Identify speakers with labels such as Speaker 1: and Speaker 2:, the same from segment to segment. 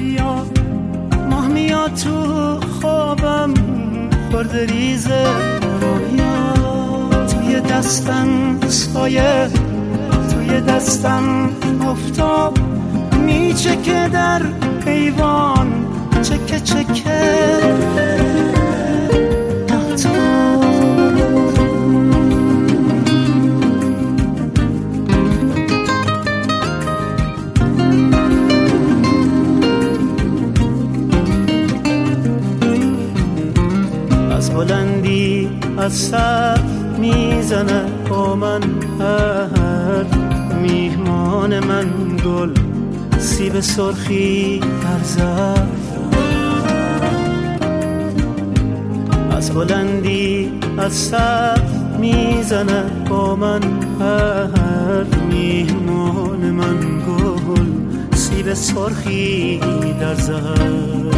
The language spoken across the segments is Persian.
Speaker 1: رویا ماه میاد تو خوابم خورده ریزه رویا توی دستم سایه توی دستم افتاب میچکه در ایوان چکه چکه از بلندی از سر میزنه با من حرف میهمان من گل سیب سرخی در ظرف از بلندی از سر میزنه با من حرف میهمان من گل سیب سرخی در ظرف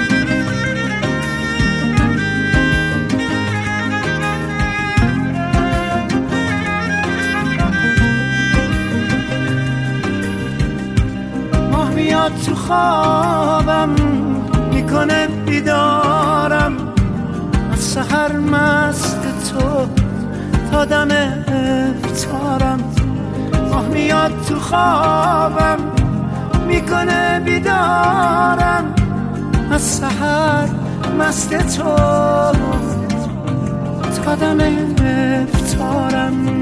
Speaker 1: میاد تو خوابم میکنه بیدارم از سحر مست تو تا دم افطارم ماه میاد تو خوابم میکنه بیدارم از سحر مست تو تا دم افطارم